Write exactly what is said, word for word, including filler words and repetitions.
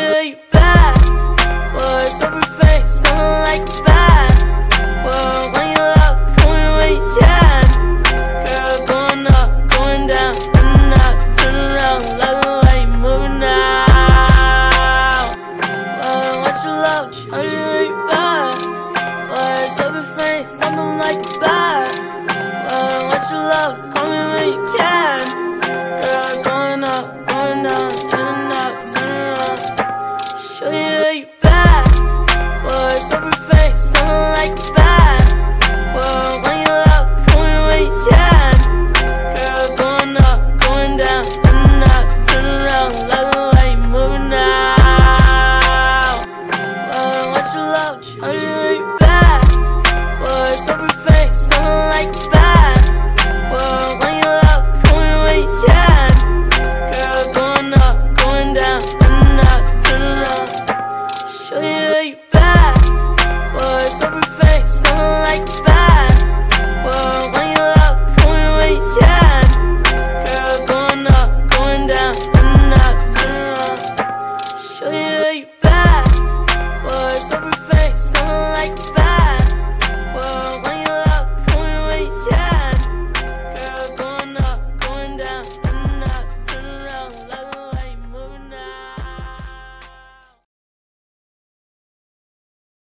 where you bad. Boys, everything sounding like a bad. Well, when you love, going where you can. Girl, going up, going down, in and out, turn around, love the way you moving now. Well, what you love, show you where you bad. Boys, everything something like a bad. Well, what you love, call me when you can. Girl, going up, going down, in and out, turn around, show you where you bad. Boys, everything sounding like a bad. Well, when you love, going where you can. Girl, going up, going down, in and out, turn around, love the way you moving now. Well, what you love, show you where you bad. Boys, everything sounding like a bad. Well, when you love, going where you can. Girl, going up, going down, in and out, turn around, show you where you bad. Boys, everything sounding like a bad. Well, when you love, going where you can. Girl, going up, going down, in and out, turn around, show you where you